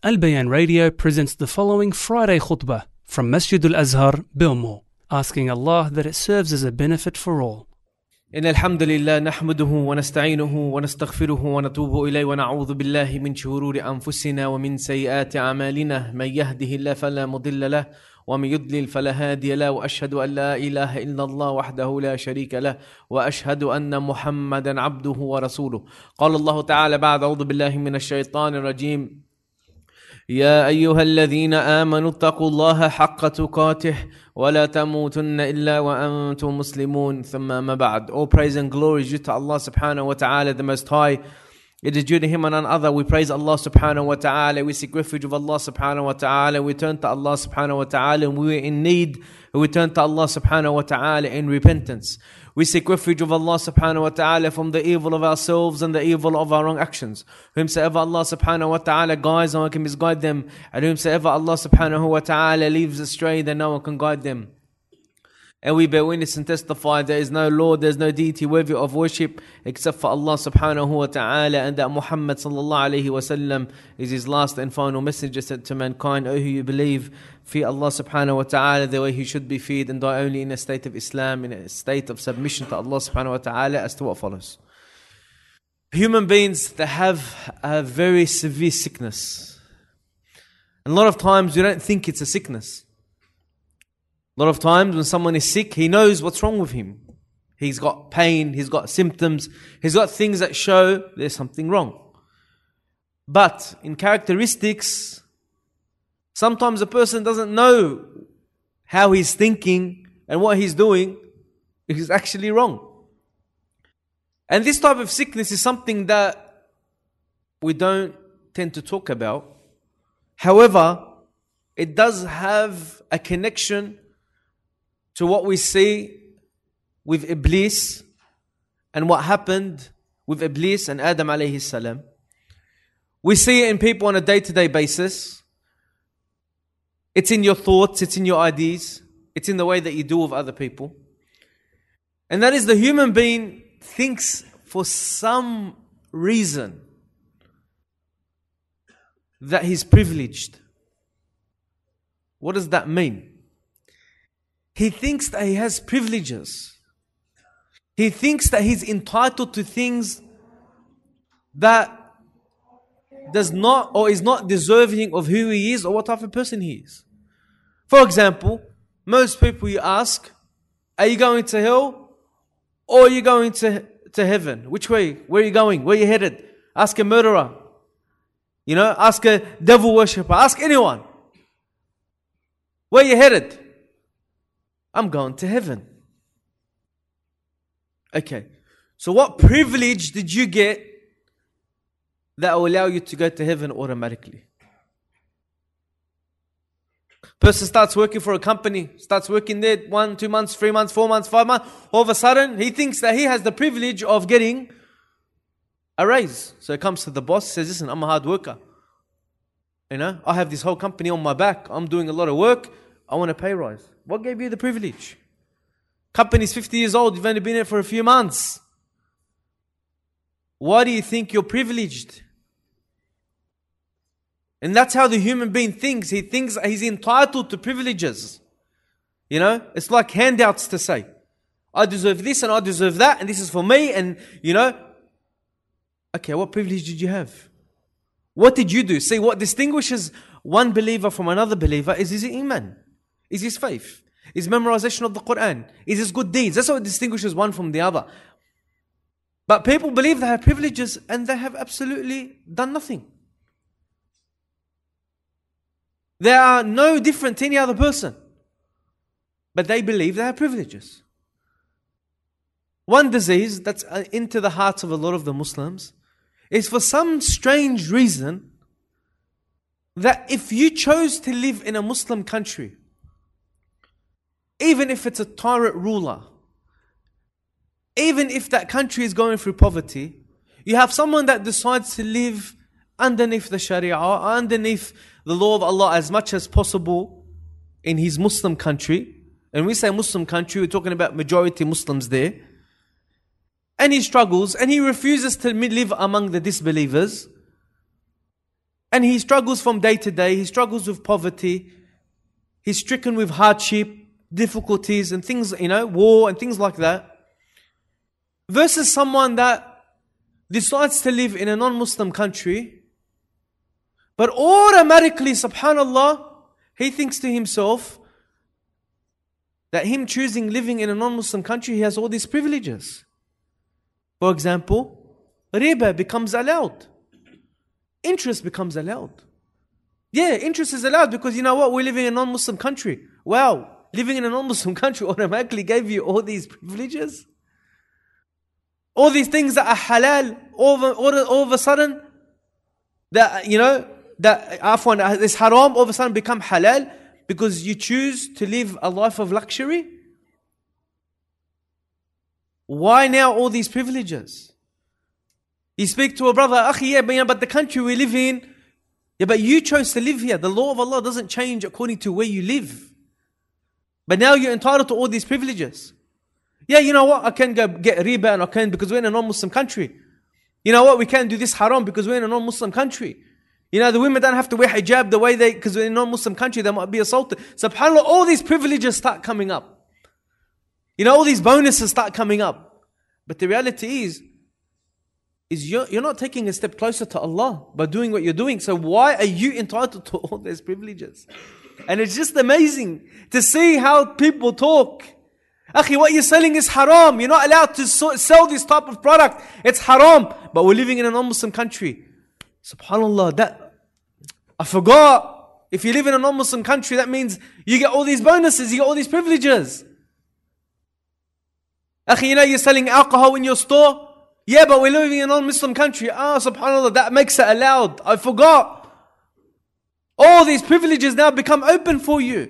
Al Bayan Radio presents the following Friday khutbah from Masjid Al-Azhar, Bilmo, asking Allah that it serves as a benefit for all. إن الحمد لله نحمده ونستعينه ونستغفره ونتوب إليه ونعوذ بالله من شرور أنفسنا ومن سيئات أعمالنا من يهده الله فلا مضل له ومن يضلل فلا هادي له وأشهد أن لا إله إلا الله وحده لا شريك له وأشهد أن محمدا عبده ورسوله. قال الله تعالى بعد أعوذ بالله من الشيطان الرجيم يا أيها الذين آمنوا اتقوا الله حق تقاته ولا تموتن إلا وأنتم مسلمون ثم ما بعد. All praise and glory is due to Allah subhanahu wa ta'ala, the Most High. It is due to Him and none other. We praise Allah subhanahu wa ta'ala. We seek refuge of Allah subhanahu wa ta'ala. We turn to Allah subhanahu wa ta'ala. And we are in need. We turn to Allah subhanahu wa ta'ala in repentance. We seek refuge of Allah subhanahu wa ta'ala from the evil of ourselves and the evil of our wrong actions. Whomsoever Allah subhanahu wa ta'ala guides, no one can misguide them. And whomsoever Allah subhanahu wa ta'ala leaves astray, then no one can guide them. And we bear witness and testify there is no Lord, there is no deity worthy of worship except for Allah subhanahu wa ta'ala, and that Muhammad sallallahu alayhi wa sallam is his last and final messenger sent to mankind. O who you believe, fear Allah subhanahu wa ta'ala the way He should be feared, and die only in a state of Islam, in a state of submission to Allah subhanahu wa ta'ala, as to what follows. Human beings, they have a very severe sickness. And a lot of times we don't think it's a sickness. A lot of times when someone is sick, he knows what's wrong with him. He's got pain, he's got symptoms, he's got things that show there's something wrong. But in characteristics, sometimes a person doesn't know how he's thinking and what he's doing is actually wrong. And this type of sickness is something that we don't tend to talk about. However, it does have a connection to what we see with Iblis and what happened with Iblis and Adam alayhi salam. We see it in people on a day-to-day basis. It's in your thoughts, it's in your ideas, it's in the way that you do with other people. And that is, the human being thinks for some reason that he's privileged. What does that mean? He thinks that he has privileges. He thinks that he's entitled to things that does not or is not deserving of who he is or what type of person he is. For example, most people you ask, are you going to hell or are you going to heaven? Which way? Where are you going? Where are you headed? Ask a murderer. Ask a devil worshipper. Ask anyone. Where are you headed? I'm going to heaven. Okay. So what privilege did you get that will allow you to go to heaven automatically? Person starts working for a company, starts working there 1, 2 months, 3 months, 4 months, 5 months. All of a sudden, he thinks that he has the privilege of getting a raise. So he comes to the boss, says, listen, I'm a hard worker. I have this whole company on my back. I'm doing a lot of work. I want a pay rise. What gave you the privilege? Company's 50 years old. You've only been here for a few months. Why do you think you're privileged? And that's how the human being thinks. He thinks he's entitled to privileges. It's like handouts to say, I deserve this and I deserve that and this is for me. And okay, what privilege did you have? What did you do? See, what distinguishes one believer from another believer is his iman, is his faith, is memorization of the Quran, is his good deeds. That's what distinguishes one from the other. But people believe they have privileges and they have absolutely done nothing. They are no different to any other person. But they believe they have privileges. One disease that's into the hearts of a lot of the Muslims is, for some strange reason, that if you chose to live in a Muslim country, even if it's a tyrant ruler, even if that country is going through poverty, you have someone that decides to live underneath the Sharia, underneath the law of Allah as much as possible in his Muslim country. And we say Muslim country, we're talking about majority Muslims there. And he struggles and he refuses to live among the disbelievers. And he struggles from day to day. He struggles with poverty. He's stricken with hardship, difficulties and things, war and things like that. Versus someone that decides to live in a non-Muslim country, but automatically, subhanallah, he thinks to himself that him choosing living in a non-Muslim country, he has all these privileges. For example, riba becomes allowed. Interest becomes allowed. Yeah, interest is allowed because you know what? We're living in a non-Muslim country. Wow, living in a non-Muslim country automatically gave you all these privileges. All these things that are halal, all of a sudden, that this haram all of a sudden become halal because you choose to live a life of luxury. Why now all these privileges? You speak to a brother, Akhi, but the country we live in, but you chose to live here. The law of Allah doesn't change according to where you live. But now you're entitled to all these privileges. Yeah, you know what? I can go get riba and I can because we're in a non-Muslim country. You know what? We can't do this haram because we're in a non-Muslim country. The women don't have to wear hijab the way because we're in a non-Muslim country, they might be assaulted. SubhanAllah, all these privileges start coming up. All these bonuses start coming up. But the reality is you're not taking a step closer to Allah by doing what you're doing. So why are you entitled to all these privileges? And it's just amazing to see how people talk. Akhi, what you're selling is haram. You're not allowed to sell this type of product. It's haram. But we're living in a non-Muslim country. SubhanAllah, I forgot. If you live in a non-Muslim country, that means you get all these bonuses, you get all these privileges. Akhi, you're selling alcohol in your store. Yeah, but we're living in a non-Muslim country. SubhanAllah, that makes it allowed. I forgot. All these privileges now become open for you.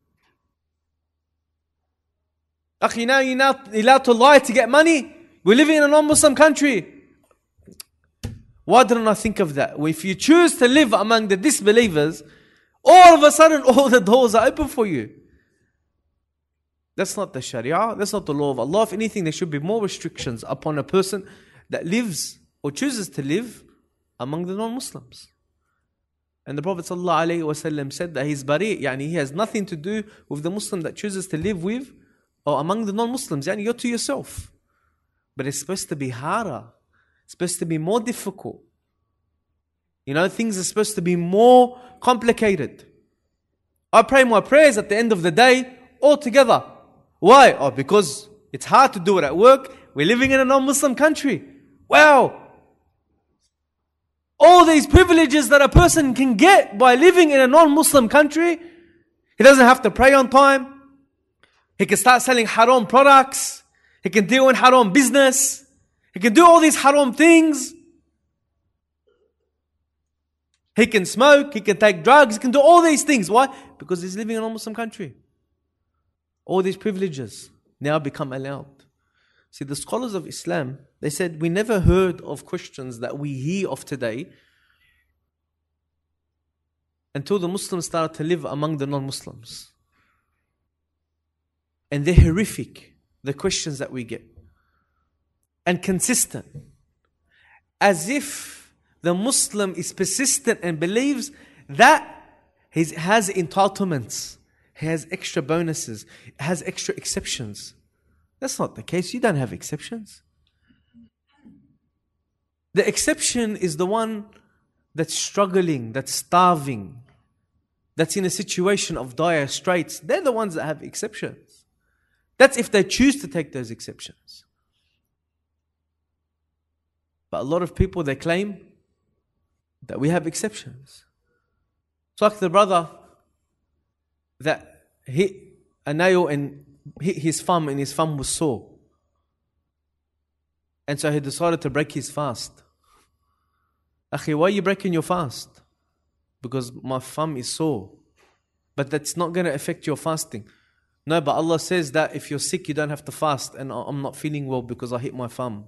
Akhi, now you're not allowed to lie to get money. We're living in a non-Muslim country. Why didn't I think of that? If you choose to live among the disbelievers, all of a sudden all the doors are open for you. That's not the Sharia. That's not the law of Allah. If anything, there should be more restrictions upon a person that lives or chooses to live among the non-Muslims. And the Prophet ﷺ said that he's bari', he has nothing to do with the Muslim that chooses to live with or among the non-Muslims. You're to yourself. But it's supposed to be harder. It's supposed to be more difficult. Things are supposed to be more complicated. I pray my prayers at the end of the day all together. Why? Because it's hard to do it at work. We're living in a non-Muslim country. Wow! All these privileges that a person can get by living in a non-Muslim country. He doesn't have to pray on time. He can start selling haram products. He can deal in haram business. He can do all these haram things. He can smoke. He can take drugs. He can do all these things. Why? Because he's living in a non-Muslim country. All these privileges now become allowed. See, the scholars of Islam, they said, we never heard of Christians that we hear of today until the Muslims started to live among the non-Muslims. And they're horrific, the questions that we get. And consistent. As if the Muslim is persistent and believes that he has entitlements. He has extra bonuses. He has extra exceptions. That's not the case. You don't have exceptions. The exception is the one that's struggling, that's starving, that's in a situation of dire straits. They're the ones that have exceptions. That's if they choose to take those exceptions. But a lot of people, they claim that we have exceptions. It's like the brother that hit a nail and hit his thumb and his thumb was sore. And so he decided to break his fast. Akhi, why are you breaking your fast? Because my thumb is sore. But that's not going to affect your fasting. No, but Allah says that if you're sick, you don't have to fast. And I'm not feeling well because I hit my thumb.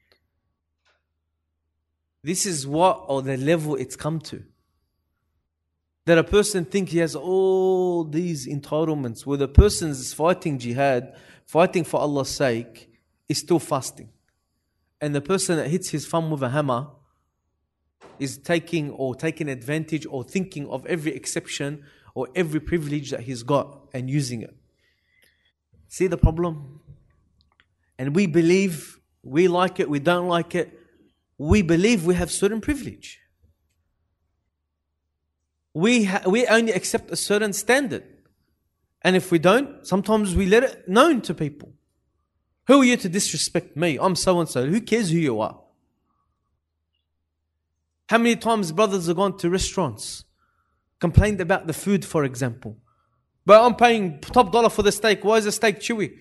This is the level it's come to. That a person thinks he has all these entitlements, where the person is fighting jihad, fighting for Allah's sake, is still fasting. And the person that hits his thumb with a hammer is taking advantage or thinking of every exception or every privilege that he's got and using it. See the problem? And we believe, we like it, we don't like it. We believe we have certain privilege. We only accept a certain standard. And if we don't, sometimes we let it known to people. Who are you to disrespect me? I'm so-and-so. Who cares who you are? How many times brothers have gone to restaurants, complained about the food, for example. But I'm paying top dollar for the steak. Why is the steak chewy?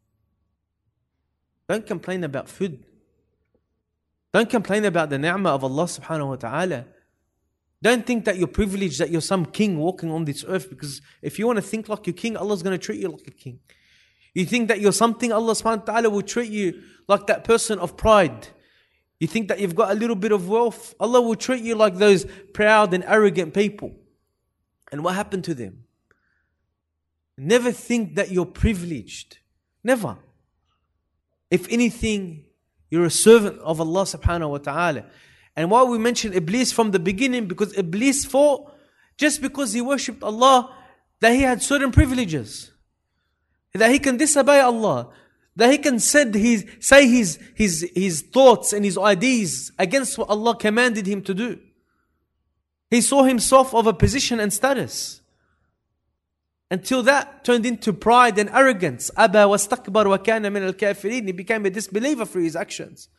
Don't complain about food. Don't complain about the ni'mah of Allah subhanahu wa ta'ala. Don't think that you're privileged, that you're some king walking on this earth, because if you want to think like you're king, Allah's going to treat you like a king. You think that you're something, Allah subhanahu wa ta'ala will treat you like that person of pride. You think that you've got a little bit of wealth, Allah will treat you like those proud and arrogant people. And what happened to them? Never think that you're privileged. Never. If anything, you're a servant of Allah subhanahu wa ta'ala. And why we mentioned Iblis from the beginning, because Iblis thought, just because he worshipped Allah, that he had certain privileges. That he can disobey Allah. That he can say his thoughts and his ideas against what Allah commanded him to do. He saw himself of a position and status. Until that turned into pride and arrogance. Aba wastakbar wa kana min al-kafirin. He became a disbeliever through his actions.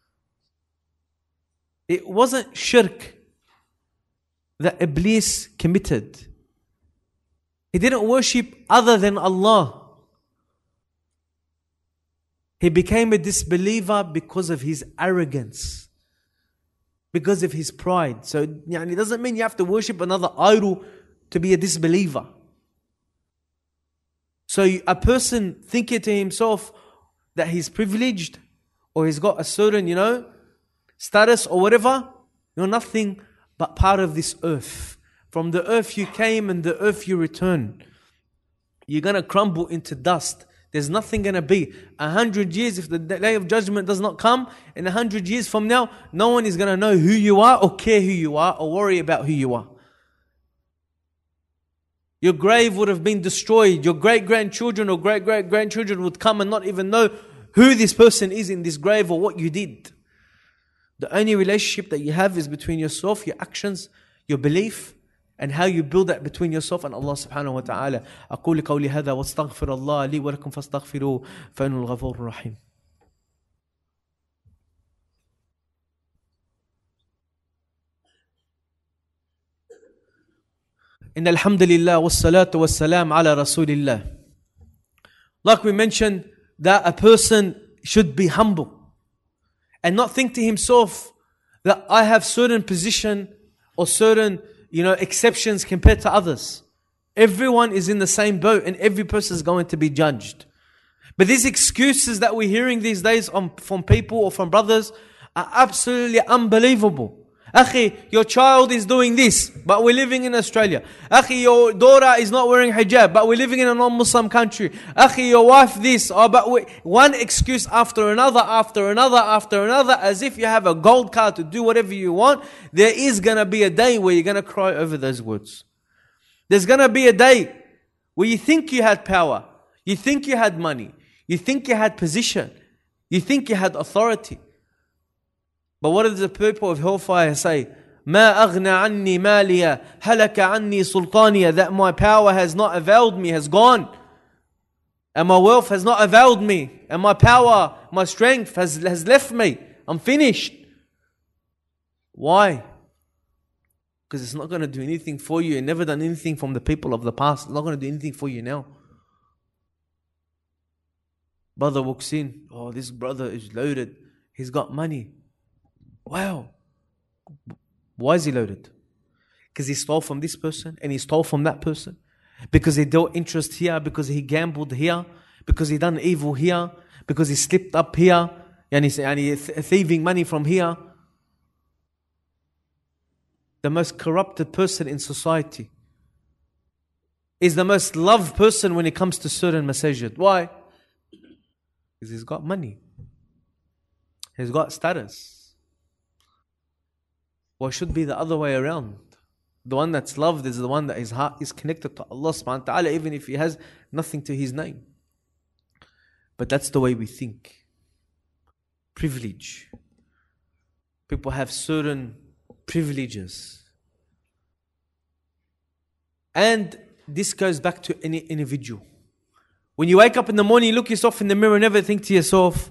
It wasn't shirk that Iblis committed. He didn't worship other than Allah. He became a disbeliever because of his arrogance, because of his pride. So it doesn't mean you have to worship another idol to be a disbeliever. So a person thinking to himself that he's privileged or he's got a certain, status or whatever, you're nothing but part of this earth. From the earth you came and the earth you return. You're going to crumble into dust. There's nothing going to be. 100 years, if the day of judgment does not come, in 100 years from now, no one is going to know who you are or care who you are or worry about who you are. Your grave would have been destroyed. Your great-grandchildren or great-great-grandchildren would come and not even know who this person is in this grave or what you did. The only relationship that you have is between yourself, your actions, your belief, and how you build that between yourself and Allah subhanahu wa ta'ala. أقول قولي هذا واستغفر الله لي ولكم فاستغفروه فإنه الغفور الرحيم. إن الحمد لله والصلاة والسلام على رسول الله. Like we mentioned, that a person should be humble and not think to himself that I have certain position or certain exceptions compared to others. Everyone is in the same boat and every person is going to be judged. But these excuses that we're hearing these days from people or from brothers are absolutely unbelievable. Akhi, your child is doing this, but we're living in Australia. Akhi, your daughter is not wearing hijab, but we're living in a non-Muslim country. Akhi, your wife this, one excuse after another, as if you have a gold card to do whatever you want. There is going to be a day where you're going to cry over those words. There's going to be a day where you think you had power, you think you had money, you think you had position, you think you had authority. But what does the people of hellfire say? ما أغنى عني مالية هلك عني سلطانية. That my power has not availed me, has gone. And my wealth has not availed me. And my power, my strength has left me. I'm finished. Why? Because it's not going to do anything for you. It never done anything from the people of the past. It's not going to do anything for you now. Brother walks in. Oh, this brother is loaded. He's got money. Wow. Why is he loaded? Because he stole from this person and he stole from that person. Because he dealt interest here, because he gambled here, because he done evil here, because he slipped up here, and he's thieving money from here. The most corrupted person in society is the most loved person when it comes to certain masajid. Why? Because he's got money. He's got status. Or it should be the other way around. The one that's loved is the one that his heart is connected to Allah subhanahu wa ta'ala, even if he has nothing to his name. But that's the way we think. Privilege. People have certain privileges. And this goes back to any individual. When you wake up in the morning, you look yourself in the mirror, never think to yourself,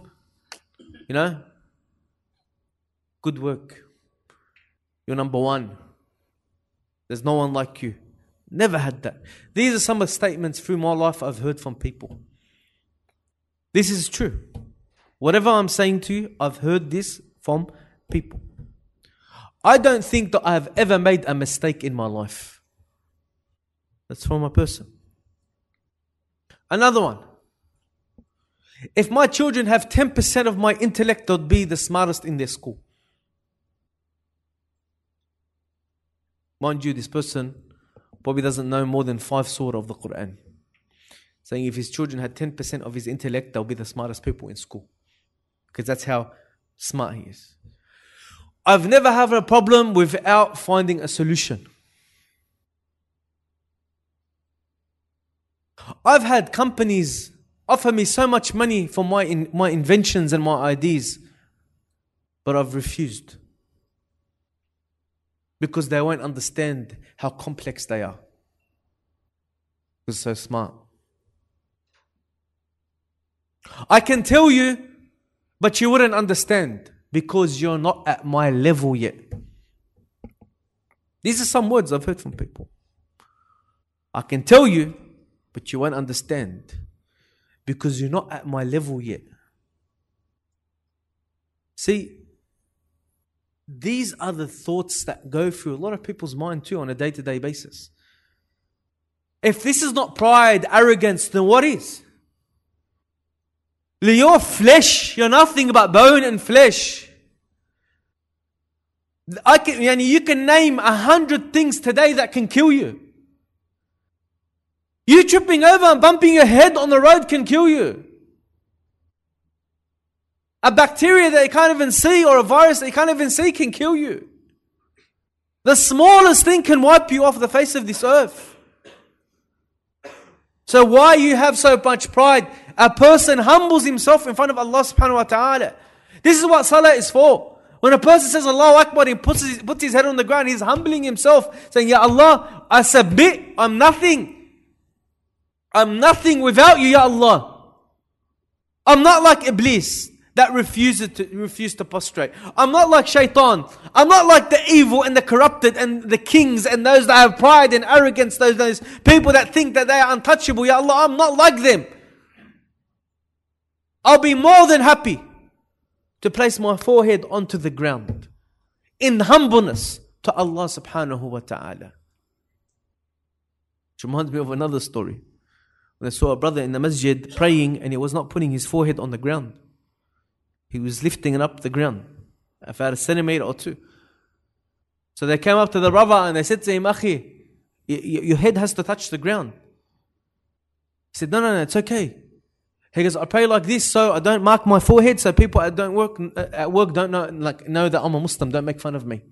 good work. You're number one. There's no one like you. Never had that. These are some of the statements through my life I've heard from people. This is true. Whatever I'm saying to you, I've heard this from people. I don't think that I have ever made a mistake in my life. That's from a person. Another one. If my children have 10% of my intellect, they'll be the smartest in their school. Mind you, this person probably doesn't know more than 5 surah of the Quran. Saying if his children had 10% of his intellect, they'll be the smartest people in school. Because that's how smart he is. I've never had a problem without finding a solution. I've had companies offer me so much money for my inventions and my ideas, but I've refused. Because they won't understand how complex they are. Because they're so smart. I can tell you, but you wouldn't understand because you're not at my level yet. These are some words I've heard from people. I can tell you, but you won't understand because you're not at my level yet. See, these are the thoughts that go through a lot of people's mind too on a day-to-day basis. If this is not pride, arrogance, then what is? You're flesh. You're nothing but bone and flesh. You can name 100 things today that can kill you. You tripping over and bumping your head on the road can kill you. A bacteria that you can't even see or a virus that you can't even see can kill you. The smallest thing can wipe you off the face of this earth. So why you have so much pride? A person humbles himself in front of Allah subhanahu wa ta'ala. This is what salah is for. When a person says Allahu Akbar, he puts his head on the ground, he's humbling himself, saying, Ya Allah, I submit, I'm nothing. I'm nothing without you, Ya Allah. I'm not like Iblis that refused to prostrate. I'm not like Shaitan. I'm not like the evil and the corrupted and the kings and those that have pride and arrogance, those people that think that they are untouchable. Ya Allah, I'm not like them. I'll be more than happy to place my forehead onto the ground in humbleness to Allah subhanahu wa ta'ala. Which reminds me of another story. When I saw a brother in the masjid praying and he was not putting his forehead on the ground. He was lifting it up the ground, about a centimeter or two. So they came up to the brother and they said to him, Akhi, your head has to touch the ground. He said, no, it's okay. He goes, I pray like this so I don't mark my forehead so people at work don't know that I'm a Muslim, don't make fun of me.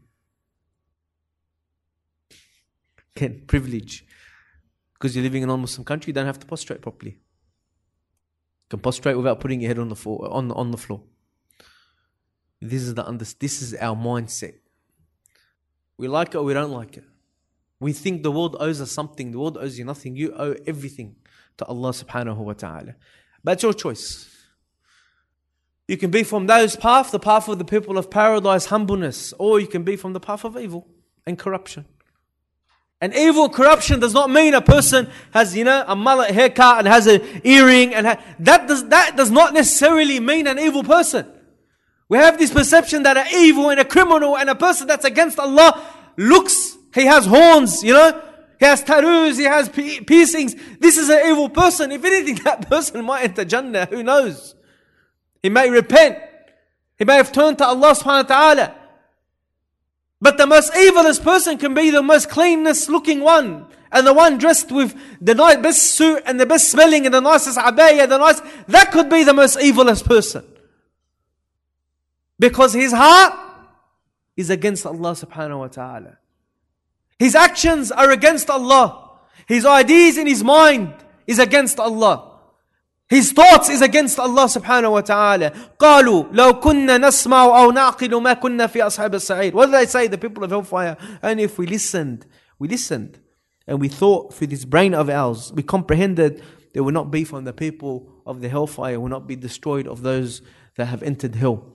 Again, privilege. Because you're living in a non-Muslim country, you don't have to prostrate properly. You can prostrate without putting your head on the floor. On the floor. This is our mindset. We like it or we don't like it. We think the world owes us something. The world owes you nothing. You owe everything to Allah subhanahu wa ta'ala. But it's your choice. You can be from those path, the path of the people of paradise, humbleness, or you can be from the path of evil and corruption. And evil corruption does not mean a person has, a mullet haircut and has an earring. That does not necessarily mean an evil person. We have this perception that an evil and a criminal and a person that's against Allah he has horns, he has tattoos, he has piercings. This is an evil person. If anything, that person might enter Jannah. Who knows? He may repent. He may have turned to Allah subhanahu wa ta'ala. But the most evilest person can be the most cleanest looking one. And the one dressed with the best suit and the best smelling and the nicest abaya, that could be the most evilest person. Because his heart is against Allah subhanahu wa ta'ala. His actions are against Allah. His ideas in his mind is against Allah. His thoughts is against Allah subhanahu wa ta'ala. قالوا لو كنا نسمع أو نعقل ما كنا في أصحاب السعير. What did they say, the people of hellfire? And if we listened, and we thought through this brain of ours, we comprehended, there will not be from the people of the hellfire, will not be destroyed of those that have entered hell.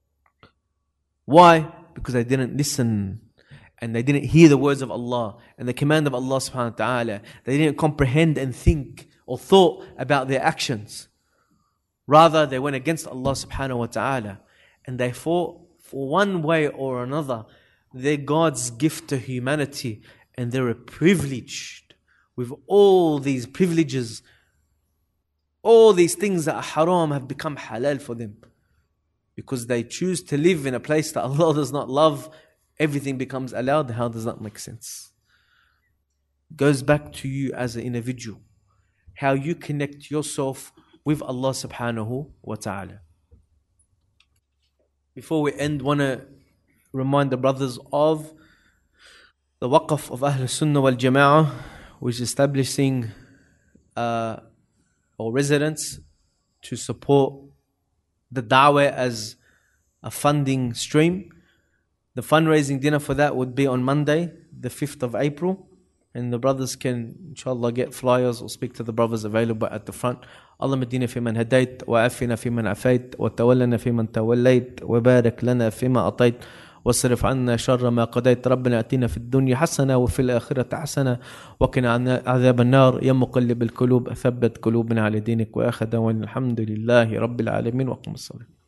Why? Because they didn't listen. And they didn't hear the words of Allah and the command of Allah subhanahu wa ta'ala. They didn't comprehend and think or thought about their actions. Rather, they went against Allah subhanahu wa ta'ala. And they thought, for one way or another, they're God's gift to humanity. And they're privileged with all these privileges. All these things that are haram have become halal for them. Because they choose to live in a place that Allah does not love. Everything becomes allowed. How does that make sense? It goes back to you as an individual. How you connect yourself with Allah subhanahu wa ta'ala. Before we end, I want to remind the brothers of the waqf of Ahl Sunnah wal Jama'ah, which is establishing or residents to support the da'wah as a funding stream. The fundraising dinner for that would be on Monday, the 5th of April. And the brothers can, inshallah, get flyers or speak to the brothers available at the front. اللهم اهدنا فيمن هديت وعافنا فيمن عافيت وتولنا فيمن توليت وبارك لنا فيما أعطيت واصرف عنا شر ما قضيت. ربنا آتنا في الدنيا حسنة وفي الآخرة حسنة وقنا عذاب النار. يا مقلب القلوب ثبت قلوبنا على دينك. وآخر دعوانا الحمد لله رب العالمين وقم الصلاة.